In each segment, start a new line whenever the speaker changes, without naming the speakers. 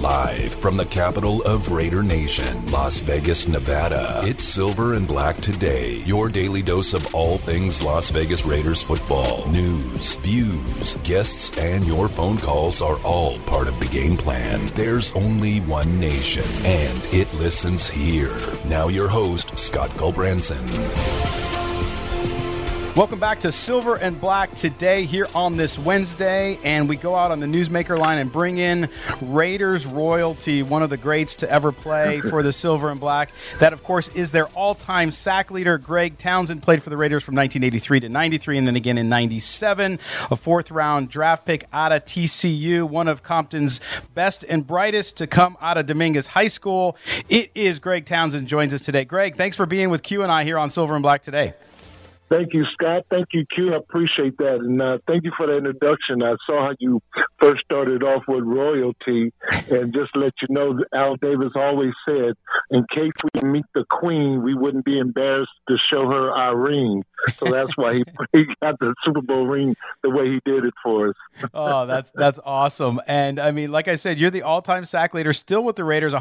Live from the capital of Raider Nation, Las Vegas, Nevada, it's Silver and Black Today, your daily dose of all things Las Vegas Raiders football. News, views, guests, and your phone calls are all part of the game plan. There's only one nation, and it listens here. Now your host, Scott Culbranson.
Welcome back to Silver and Black Today here on this Wednesday, and we go out on the Newsmaker line and bring in Raiders royalty, one of the greats to ever play for the Silver and Black. That, of course, is their all-time sack leader. Greg Townsend played for the Raiders from 1983 to 93, and then again in 97. A fourth-round draft pick out of TCU, one of Compton's best and brightest to come out of Dominguez High School. It is Greg Townsend joins us today. Greg, thanks for being with Q and I here on Silver and Black Today.
Thank you, Scott. Thank you, Q. I appreciate that. And thank you for the introduction. I saw how you first started off with royalty. And just to let you know, Al Davis always said, in case we meet the queen, we wouldn't be embarrassed to show her our ring. So that's why he got the Super Bowl ring the way he did it for us.
Oh, that's awesome. And, I mean, like I said, you're the all-time sack leader still with the Raiders,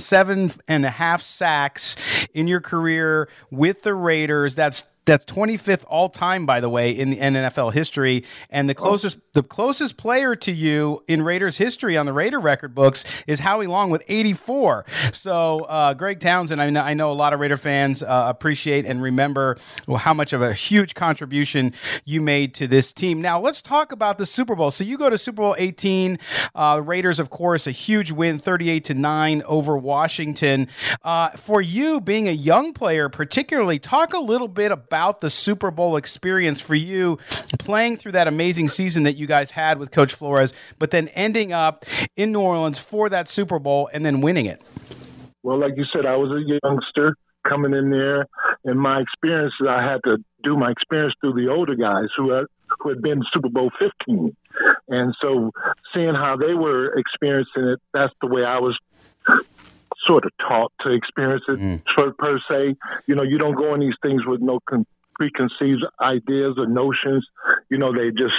107.5 sacks in your career with the Raiders. That's 25th all-time, by the way, in the NFL history. And the closest player to you in Raiders history on the Raider record books is Howie Long with 84. So, Greg Townsend, I know a lot of Raider fans appreciate and remember how much of a huge contribution you made to this team. Now, let's talk about the Super Bowl. So you go to Super Bowl 18. Raiders, of course, a huge win, 38-9 over Washington. For you, being a young player particularly, talk a little bit about the Super Bowl experience for you, playing through that amazing season that you guys had with Coach Flores, but then ending up in New Orleans for that Super Bowl and then winning it.
Well, like you said, I was a youngster coming in there, and my experience, I had to do my experience through the older guys who had been Super Bowl 15. And so seeing how they were experiencing it, that's the way I was sort of taught to experience it per se. You know, you don't go in these things with no preconceived ideas or notions. You know, they just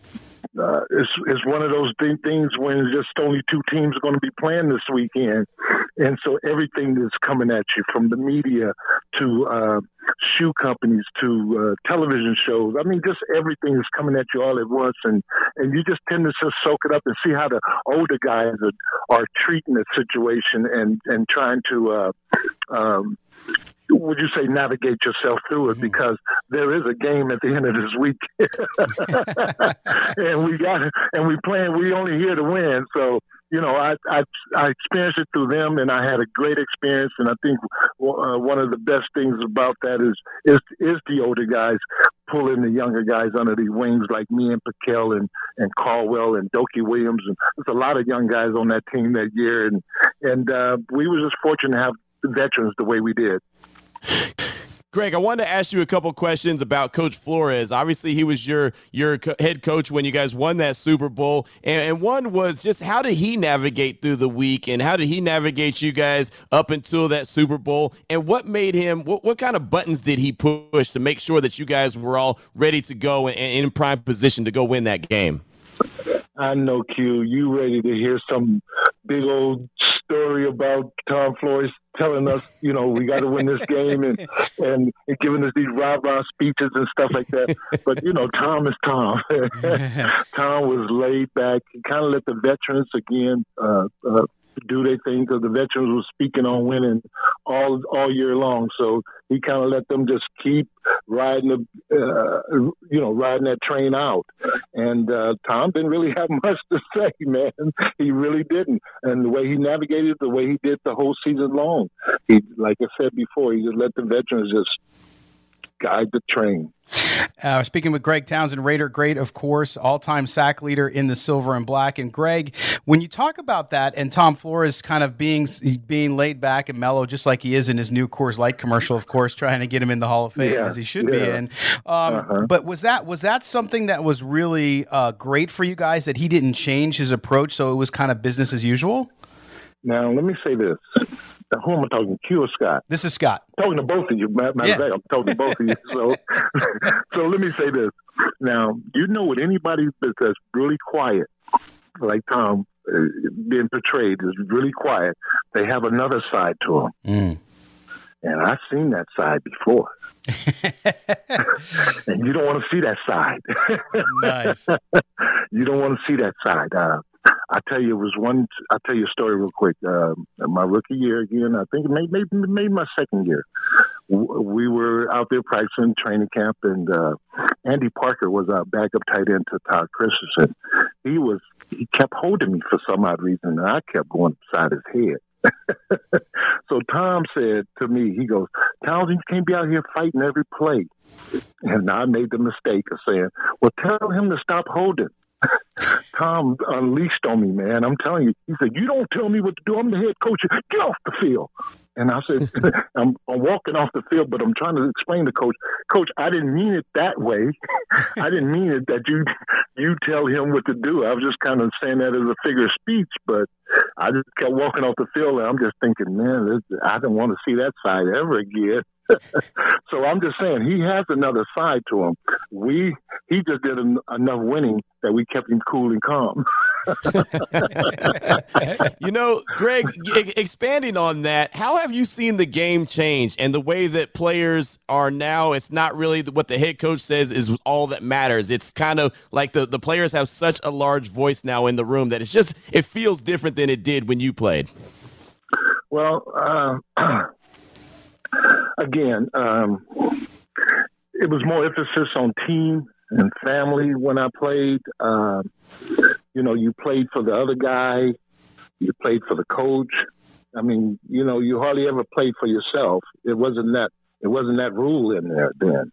it's one of those things when just only two teams are going to be playing this weekend. And so everything is coming at you, from the media to shoe companies to television shows. I mean, just everything is coming at you all at once. And you just tend to just soak it up and see how the older guys are treating the situation and trying to, would you say, navigate yourself through it, because there is a game at the end of this week. and we only here to win. So, you know, I experienced it through them, and I had a great experience. And I think one of the best things about that is the older guys pulling the younger guys under the wings, like me and Pakel and Caldwell and Dokie Williams. And there's a lot of young guys on that team that year. And we were just fortunate to have veterans the way we did.
Greg, I wanted to ask you a couple questions about Coach Flores. Obviously, he was your head coach when you guys won that Super Bowl. And one was just, how did he navigate through the week, and how did he navigate you guys up until that Super Bowl? And what made him, what kind of buttons did he push to make sure that you guys were all ready to go and in prime position to go win that game?
I know, Q, you ready to hear some big old story about Tom Flores telling us, you know, we got to win this game and giving us these rah-rah speeches and stuff like that. But, you know, Tom is Tom. Tom was laid back. He kind of let the veterans, again, do their thing, because the veterans were speaking on winning all year long. So he kind of let them just keep riding riding that train out. And Tom didn't really have much to say, man. He really didn't. And the way he navigated, the way he did the whole season long, he, like I said before, he just let the veterans just guide the train.
Speaking with Greg Townsend, Raider great, of course, all-time sack leader in the Silver and Black. And Greg, when you talk about that and Tom Flores kind of being laid back and mellow, just like he is in his new Coors Light commercial, of course, trying to get him in the Hall of Fame, as he should be in. But was that something that was really great for you guys, that he didn't change his approach, so it was kind of business as usual?
Now, let me say this. Who am I talking, Q or Scott?
This is Scott.
I'm talking to both of you. Matter of fact, I'm talking to both of you. So let me say this. Now, you know what, anybody that's really quiet, like Tom, being portrayed is really quiet, they have another side to them. And I've seen that side before. And you don't want to see that side.
Nice.
You don't want to see that side. I'll tell you a story real quick. My rookie year again, I think maybe my second year. We were out there practicing training camp, and Andy Parker was our backup tight end to Todd Christensen. He kept holding me for some odd reason, and I kept going beside his head. So Tom said to me, he goes, "Townsend, you can't be out here fighting every play." And I made the mistake of saying, "Well, tell him to stop holding." Tom unleashed on me, man. I'm telling you. He said, "You don't tell me what to do. I'm the head coach. Get off the field." And I said, I'm walking off the field, but I'm trying to explain to Coach, I didn't mean it that way. I didn't mean it that you tell him what to do. I was just kind of saying that as a figure of speech, but I just kept walking off the field, and I'm just thinking, man, I don't want to see that side ever again. So I'm just saying, he has another side to him. He just did enough winning that we kept him cool and calm.
Greg, expanding on that, how have you seen the game change and the way that players are now? It's not really what the head coach says is all that matters. It's kind of like the players have such a large voice now in the room that it feels different than it did when you played.
Well, again, it was more emphasis on team and family when I played. You played for the other guy. You played for the coach. I mean, you hardly ever played for yourself. It wasn't that rule in there then.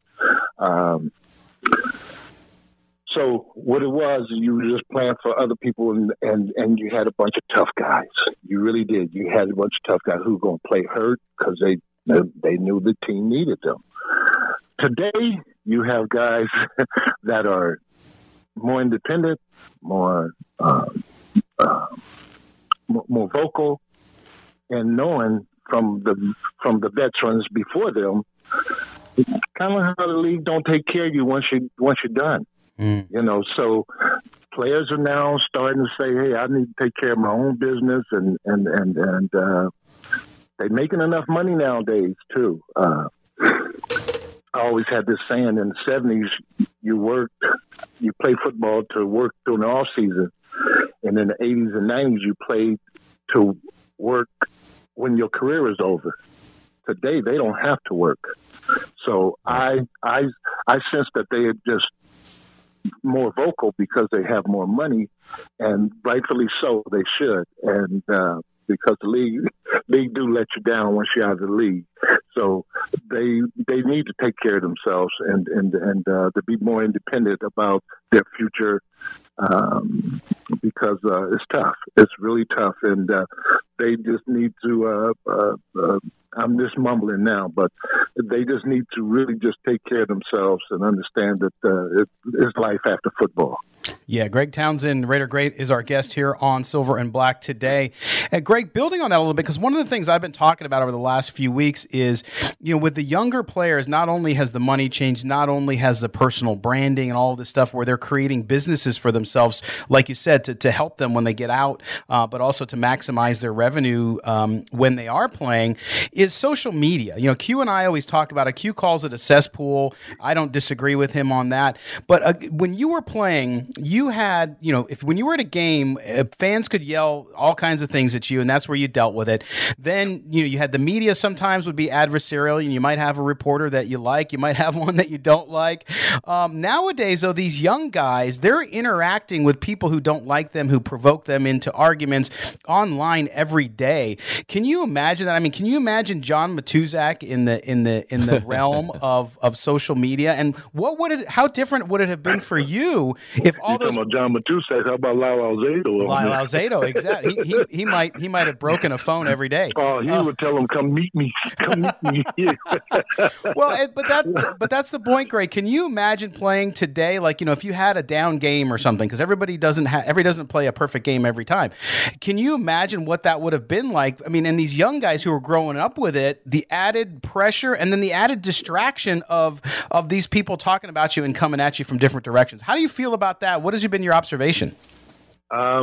So what it was, you were just playing for other people, and you had a bunch of tough guys. You really did. You had a bunch of tough guys who were going to play hurt because they knew the team needed them. Today, you have guys that are more independent, more vocal, and knowing from the veterans before them, kind of how the league don't take care of you once you're done. So players are now starting to say, "Hey, I need to take care of my own business," and they're making enough money nowadays too. I always had this saying in the 70s, you play football to work during the off season, and in the 80s and 90s, you played to work when your career is over. Today, they don't have to work. So I sense that they are just more vocal because they have more money, and rightfully so, they should. And because the league do let you down once you're out of the league, so they need to take care of themselves and to be more independent about their future, because it's tough. It's really tough, and they just need to. I'm just mumbling now, but they just need to really just take care of themselves and understand that it's life after football.
Yeah, Greg Townsend, Raider Great, is our guest here on Silver and Black today. And Greg, building on that a little bit, because one of the things I've been talking about over the last few weeks is, with the younger players, not only has the money changed, not only has the personal branding and all of this stuff where they're creating businesses for themselves, like you said, to help them when they get out, but also to maximize their revenue when they are playing, is social media. Q and I always talk about it. Q calls it a cesspool. I don't disagree with him on that. But when you were playing, you had, when you were at a game, fans could yell all kinds of things at you, and that's where you dealt with it. Then, you had the media sometimes would be adversarial, and you might have a reporter that you like. You might have one that you don't like. Nowadays, though, these young guys, they're interacting with people who don't like them, who provoke them into arguments online every day. Can you imagine that? I mean, can you imagine John Matuzak in the realm of social media? And how different would it have been for you if all those
about John Matuzak? How about Lyle Alzado?
Lyle Alzado, exactly. He might have broken a phone every day.
Oh, he would tell him, "Come meet me. Come meet me here."
Well, but that's the point, Greg. Can you imagine playing today? Like, if you had a down game or something, because everybody doesn't play a perfect game every time. Can you imagine what that would have been like? I mean, and these young guys who are growing up with it, the added pressure and then the added distraction of these people talking about you and coming at you from different directions. How do you feel about that? What has been your observation?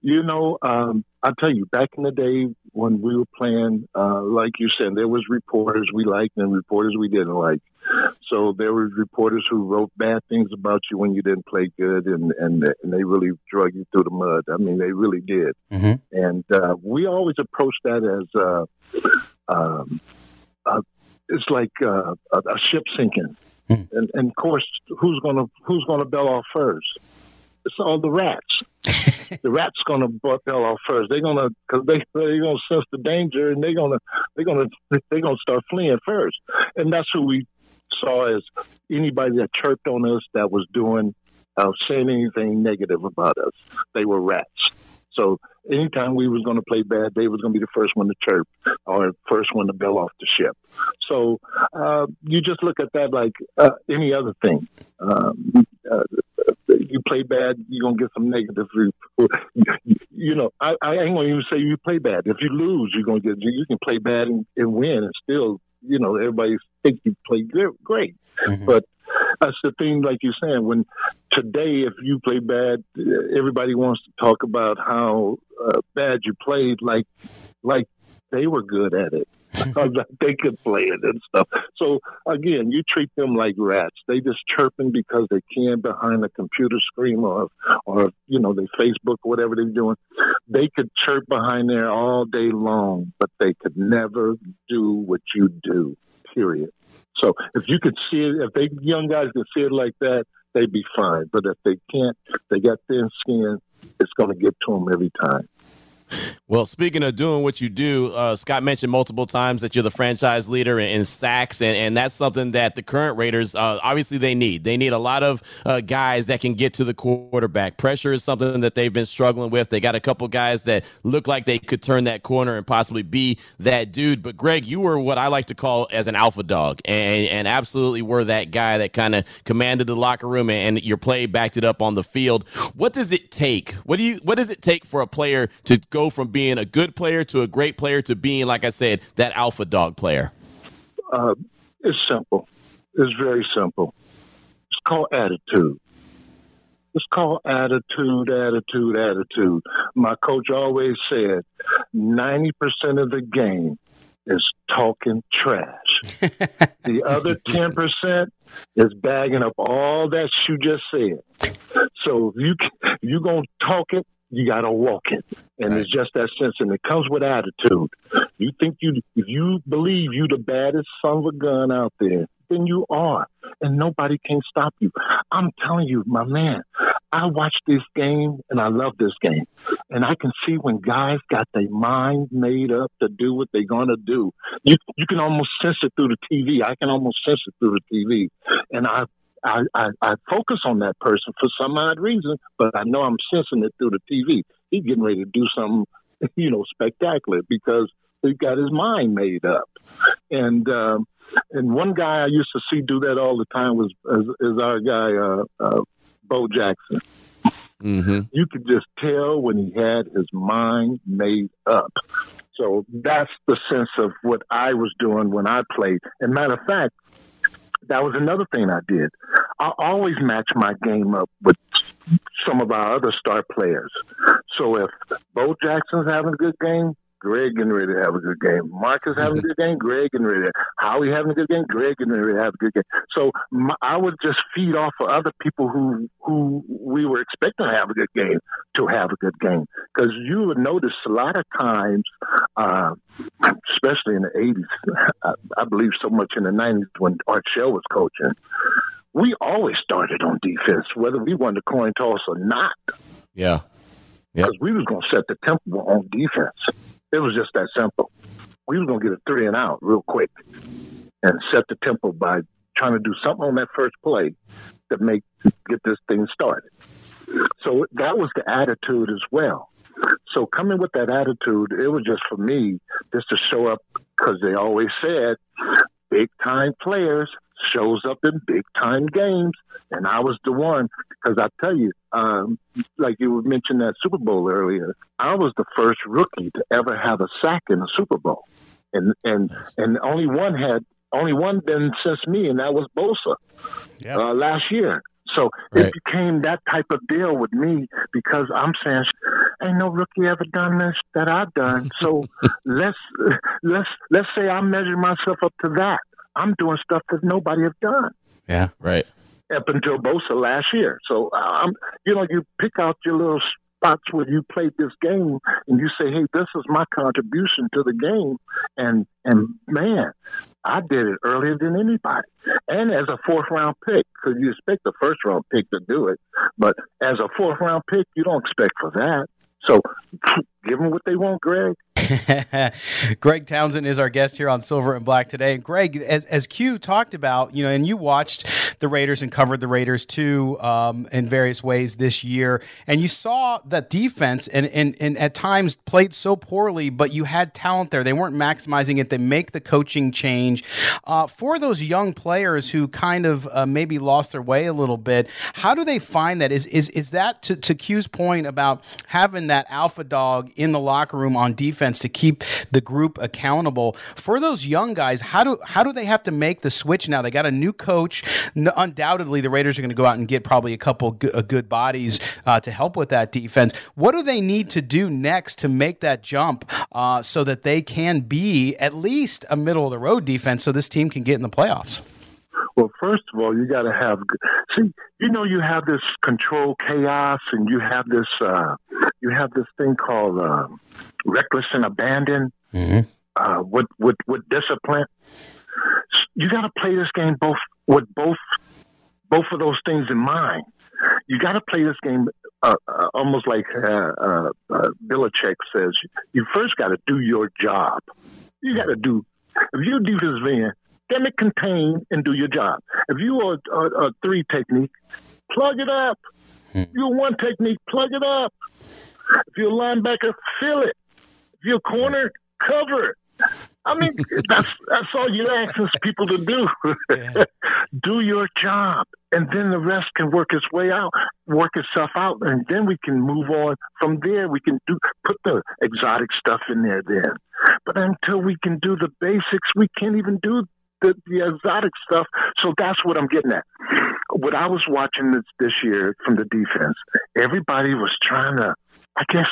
I tell you, back in the day when we were playing, like you said, there was reporters we liked and reporters we didn't like. So there were reporters who wrote bad things about you when you didn't play good, and they really drug you through the mud. I mean, they really did.
Mm-hmm.
And we always approached that as it's like a ship sinking.
Mm-hmm.
And of course, who's gonna bail off first? It's all the rats. The rat's gonna bail off first. They're gonna sense the danger, and they're gonna start fleeing first. And that's who we saw as anybody that chirped on us that was doing saying anything negative about us. They were rats. So anytime we was going to play bad, they was going to be the first one to chirp or first one to bail off the ship. So you just look at that like any other thing. You play bad, you're going to get some negative. I ain't going to even say you play bad. If you lose, you can play bad and win and still, everybody think you play great. Mm-hmm. But that's the thing, like you're saying, when today, if you play bad, everybody wants to talk about how bad you played, like they were good at it. They could play it and stuff. So again, you treat them like rats. They just chirping because they can behind a computer screen or they Facebook or whatever they're doing. They could chirp behind there all day long, but they could never do what you do. Period. So if you could see it, if they young guys could see it like that, they'd be fine. But if they can't, they got thin skin. It's going to get to them every time.
Well, speaking of doing what you do, Scott mentioned multiple times that you're the franchise leader in sacks, and that's something that the current Raiders, obviously they need. They need a lot of guys that can get to the quarterback. Pressure is something that they've been struggling with. They got a couple guys that look like they could turn that corner and possibly be that dude. But, Greg, you were what I like to call as an alpha dog, and absolutely were that guy that kind of commanded the locker room, and your play backed it up on the field. What does it take? What does it take for a player to go from being a good player to a great player to being, like I said, that alpha dog player?
It's simple. It's very simple. It's called attitude. It's called attitude. My coach always said 90% of the game is talking trash. The other 10% is bagging up all that you just said. So if you going to talk it, you got to walk it. And It's just that sense. And it comes with attitude. You think if you believe you the baddest son of a gun out there, then you are. And nobody can stop you. I'm telling you, my man, I watch this game and I love this game. And I can see when guys got their mind made up to do what they're going to do. You can almost sense it through the TV. I can almost sense it through the TV. And I focus on that person for some odd reason, but I know I'm sensing it through the TV. He's getting ready to do something, spectacular because he got his mind made up. And one guy I used to see do that all the time was our guy, Bo Jackson. Mm-hmm. You could just tell when he had his mind made up. So that's the sense of what I was doing when I played. And matter of fact, that was another thing I did. I always match my game up with some of our other star players. So if Bo Jackson's having a good game, Greg getting ready to have a good game. Marcus having a good game, Greg getting ready to. Howie having a good game, Greg getting ready to have a good game. So I would just feed off of other people who we were expecting to have a good game to have a good game. Because you would notice a lot of times, especially in the 80s, I believe so much in the 90s when Art Shell was coaching, we always started on defense, whether we won the coin toss or not.
Yeah.
Because we was going to set the tempo on defense. It was just that simple. We was going to get a 3 and out real quick and set the tempo by trying to do something on that first play to get this thing started. So that was the attitude as well. So coming with that attitude, it was just for me just to show up, because they always said big-time players shows up in big-time games. And I was the one, because I tell you, like you mentioned that Super Bowl earlier, I was the first rookie to ever have a sack in a Super Bowl. And only one been since me, and that was Bosa last year. So
Right.
it became that type of deal with me because I'm saying, ain't no rookie ever done this that I've done. So let's say I measure myself up to that. I'm doing stuff that nobody have done
Yeah.
Right.
up until Bosa last year. So you pick out your little spots where you played this game and you say, hey, this is my contribution to the game. And man, I did it earlier than anybody. And as a fourth round pick, because you expect the first round pick to do it. But as a fourth round pick, you don't expect for that. So give them what they want, Greg.
Greg Townsend is our guest here on Silver and Black today. And Greg, as Q talked about, and you watched the Raiders and covered the Raiders too in various ways this year, and you saw that defense and at times played so poorly, but you had talent there. They weren't maximizing it. They make the coaching change. For those young players who kind of maybe lost their way a little bit, how do they find that? Is that to Q's point about having that alpha dog in the locker room on defense to keep the group accountable? For those young guys, how do they have to make the switch now? They got a new coach. Undoubtedly, the Raiders are going to go out and get probably a couple good bodies to help with that defense. What do they need to do next to make that jump so that they can be at least a middle-of-the-road defense so this team can get in the playoffs?
Well, first of all, you got to have. See, you have this control chaos, and you have this thing called reckless and abandon.
Mm-hmm.
With discipline, you got to play this game with both of those things in mind. You got to play this game almost like Belichick says. You first got to do your job. You got to do. If you're a defensive end, damn it, contain and do your job. If you are a three technique, plug it up. If you're one technique, plug it up. If you're a linebacker, fill it. If you're a corner, cover it. I mean, that's all you're asking people to do.
Yeah.
Do your job, and then the rest can work itself out, and then we can move on from there. We can put the exotic stuff in there then. But until we can do the basics, we can't even do the exotic stuff. So that's what I'm getting at. What I was watching this year from the defense, everybody was trying to, I guess,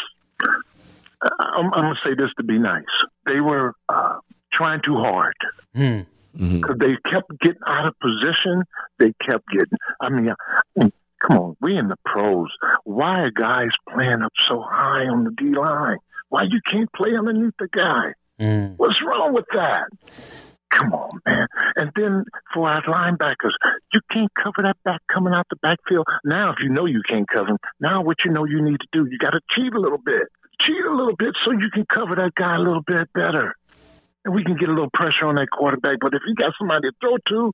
I'm going to say this to be nice. They were trying too hard because they kept getting out of position. They kept getting, come on, we in the pros. Why are guys playing up so high on the D-line? Why you can't play underneath the guy? What's wrong with that? Come on, man. And then for our linebackers, you can't cover that back coming out the backfield. Now, if you know you can't cover him, now what you know you need to do, you got to cheat a little bit. Cheat a little bit so you can cover that guy a little bit better. And we can get a little pressure on that quarterback. But if you got somebody to throw to,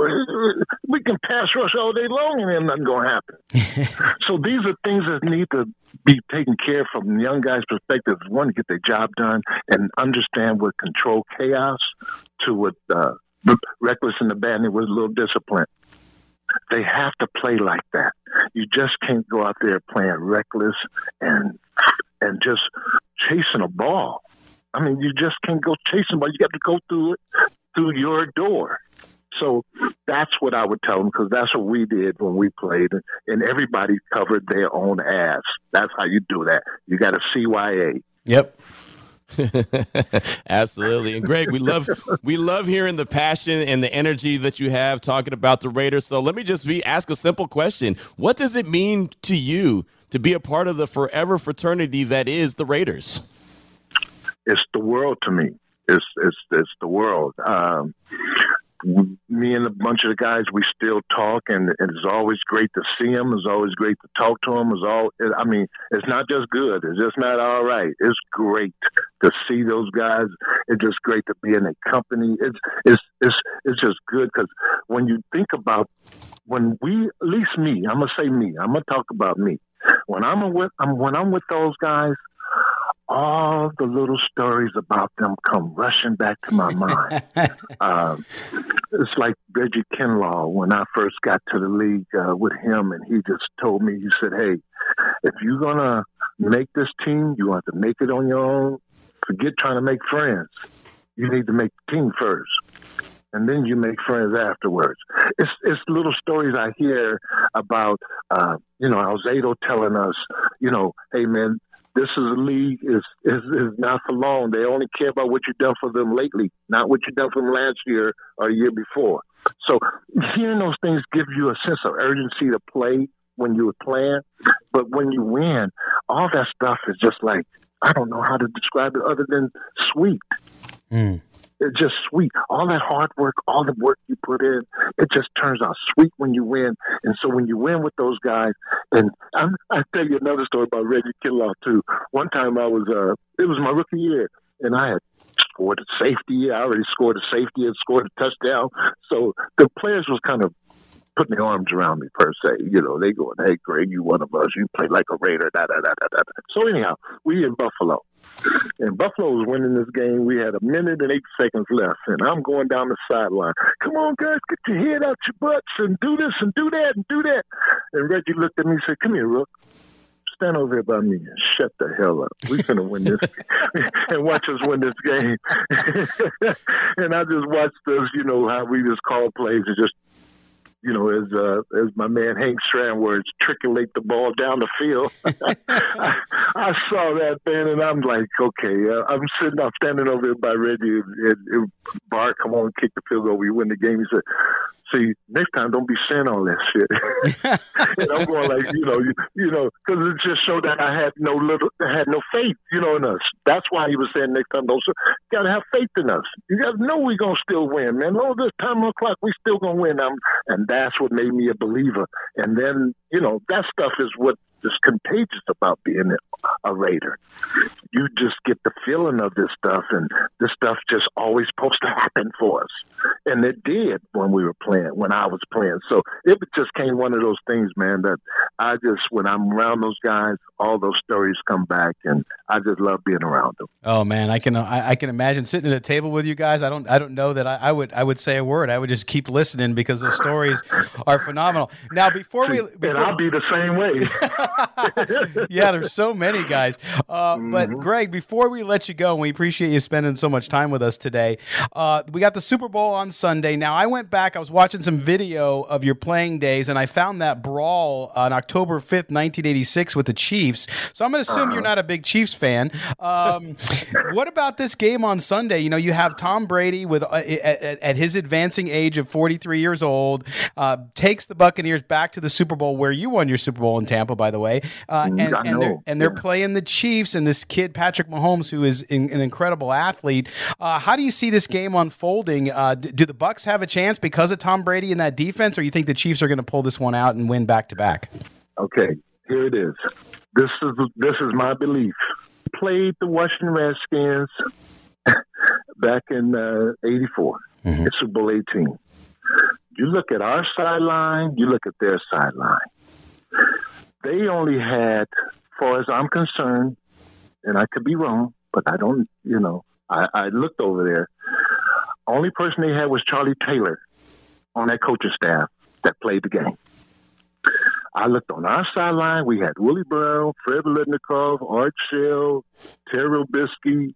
we can pass rush all day long and then nothing going to happen. So these are things that need to be taken care of from the young guys' perspective. One, to get their job done and understand what control chaos to what reckless and abandon with a little discipline. They have to play like that. You just can't go out there playing reckless and just chasing a ball. I mean, you just can't go chasing, but you got to go through your door. So that's what I would tell them, because that's what we did when we played, and everybody covered their own ass. That's how you do that. You got a CYA.
Yep.
Absolutely. And Greg, we love hearing the passion and the energy that you have talking about the Raiders. So let me just ask a simple question. What does it mean to you to be a part of the forever fraternity that is the Raiders?
It's the world to me. It's the world. Me and a bunch of the guys, we still talk, and it's always great to see them. It's always great to talk to them. It's not just good. It's just not all right. It's great to see those guys. It's just great to be in their company. It's just good, because when you think about at least me, I'm gonna say me. I'm gonna talk about me. When I'm with those guys, all the little stories about them come rushing back to my mind. It's like Reggie Kinlaw when I first got to the league with him, and he just told me, he said, hey, if you're going to make this team, you want to make it on your own. Forget trying to make friends. You need to make the team first. and then you make friends afterwards. It's little stories I hear about, Alzado telling us, hey, man, this is a league is not for long. They only care about what you've done for them lately, not what you've done for them last year or a year before. So hearing those things give you a sense of urgency to play when you were playing. But when you win, all that stuff is just like, I don't know how to describe it other than sweet. It's just sweet. All that hard work, all the work you put in, it just turns out sweet when you win. And so when you win with those guys, and I tell you another story about Reggie Kinlaw too. One time it was my rookie year, and I had scored a safety. I already scored a safety and scored a touchdown. So the players was kind of putting their arms around me per se. They going, hey, Greg, you one of us. You play like a Raider, da-da-da-da-da. So anyhow, we in Buffalo. And Buffalo was winning this game. We had 1 minute and 8 seconds left, and I'm going down the sideline. Come on, guys, get your head out your butts and do this and do that and do that. And Reggie looked at me and said, come here, Rook. Stand over here by me and shut the hell up. We're going to win this and watch us win this game. And I just watched us, how we just call plays and just, as my man Hank Strand words, triculate the ball down the field. I saw that, man, and I'm like, okay, I'm standing over there by Reggie, and Bart, come on, kick the field goal, we win the game. He said, see, next time don't be saying all that shit. And I'm going like, because it just showed that I had no faith, in us. That's why he was saying next time don't. You got to have faith in us. You got to know we're gonna still win, man. All this time on the clock, we still gonna win. And that's what made me a believer. And then, that stuff is what is contagious about being a Raider. You just get the feeling of this stuff, and this stuff just always supposed to happen for us. And it did when I was playing. So it just came one of those things, man, that when I'm around those guys, all those stories come back, and I just love being around them.
Oh man, I can imagine sitting at a table with you guys. I don't know that I would say a word. I would just keep listening because those stories are phenomenal. Now and
I'll be the same way.
Yeah, there's so many guys. But Greg, before we let you go, and we appreciate you spending so much time with us today, we got the Super Bowl on Sunday. Now, I went back, I was watching some video of your playing days, and I found that brawl on October 5th, 1986 with the Chiefs. So I'm going to assume you're not a big Chiefs fan. What about this game on Sunday? You have Tom Brady with at his advancing age of 43 years old, takes the Buccaneers back to the Super Bowl, where you won your Super Bowl in Tampa, by the way. And they're playing the Chiefs and this kid, Patrick Mahomes, who is an incredible athlete. How do you see this game unfolding? Do the Bucs have a chance because of Tom Brady and that defense, or you think the Chiefs are going to pull this one out and win back-to-back?
Okay, here it is. This is my belief. Played the Washington Redskins back in '84. It's Super Bowl 18. You look at our sideline, you look at their sideline. They only had, as far as I'm concerned, and I could be wrong, but I don't, I looked over there. Only person they had was Charlie Taylor on that coaching staff that played the game. I looked on our sideline. We had Willie Brown, Fred Litnikoff, Art Shell, Terry Robisky,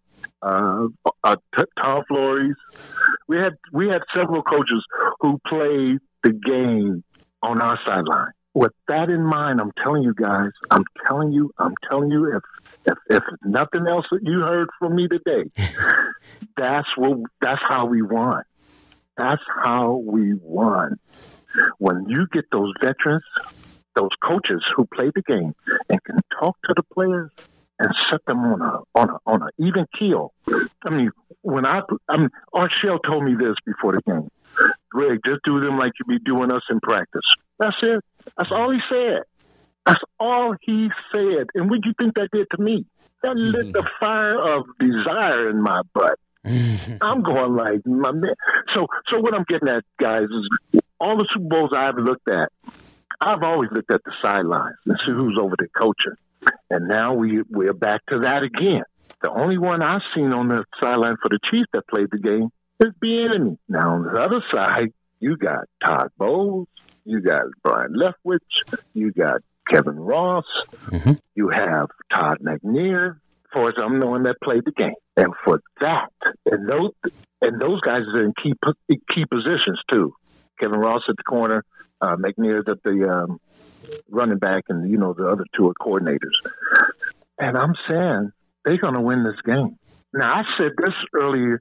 Tom Flores. We had several coaches who played the game on our sideline. With that in mind, I'm telling you guys, I'm telling you, if nothing else that you heard from me today, that's how we won. That's how we won. When you get those veterans, those coaches who play the game and can talk to the players and set them on an even keel. I mean, Art Shell told me this before the game. Greg, just do them like you be doing us in practice. That's it. That's all he said. That's all he said. And what do you think that did to me? That lit the fire of desire in my butt. I'm going like, my man. So what I'm getting at, guys, is all the Super Bowls I've looked at, I've always looked at the sidelines and see who's over there coaching. And now we're back to that again. The only one I've seen on the sideline for the Chiefs that played the game is Bieniemy. Now, on the other side, you got Todd Bowles, you got Brian Leftwich, you got Kevin Ross, you have Todd McNair, far as I'm the one that played the game. And for that, and those guys are in key positions too. Kevin Ross at the corner, McNair's at the running back, and the other two are coordinators. And I'm saying they're going to win this game. Now I said this earlier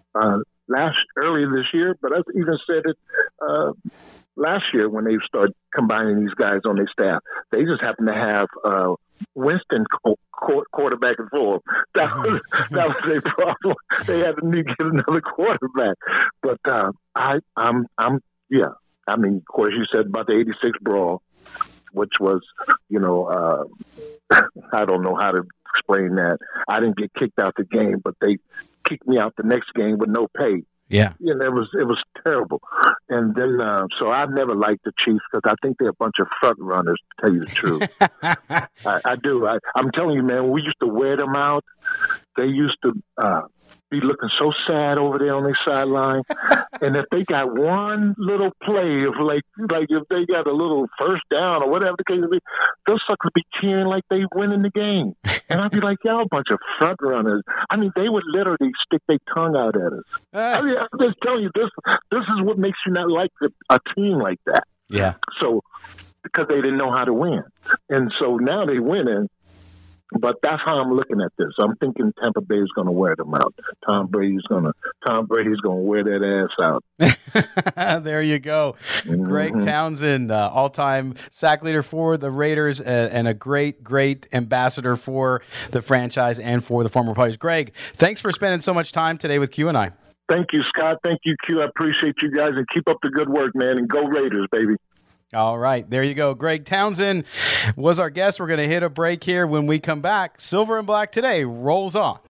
this year, but I even said it last year when they started combining these guys on their staff. They just happen to have Winston quarterback and forward. That was their problem. They had to need to get another quarterback. But yeah. I mean, of course, you said about the '86 brawl, which was, I don't know how to explain that. I didn't get kicked out the game, but they kicked me out the next game with no pay.
Yeah.
It was terrible. And then, so I never liked the Chiefs because I think they're a bunch of front runners, to tell you the truth. I do. I'm telling you, man, we used to wear them out. They used to be looking so sad over there on their sideline. And if they got one little play of like if they got a little first down or whatever the case may be, those suckers be cheering like they winning the game. And I'd be like, y'all a bunch of front runners. I mean, they would literally stick their tongue out at us. I mean, I'm just telling you, this is what makes you not like a team like that.
Yeah.
So, because they didn't know how to win. And so now they winning. But that's how I'm looking at this. I'm thinking Tampa Bay is going to wear them out. Tom Brady's going to wear that ass
out. There you go. Mm-hmm. Greg Townsend, all-time sack leader for the Raiders and a great, great ambassador for the franchise and for the former players. Greg, thanks for spending so much time today with Q and I.
Thank you, Scott. Thank you, Q. I appreciate you guys, and keep up the good work, man, and go Raiders, baby.
All right, there you go. Greg Townsend was our guest. We're going to hit a break here. When we come back, Silver and Black Today rolls on.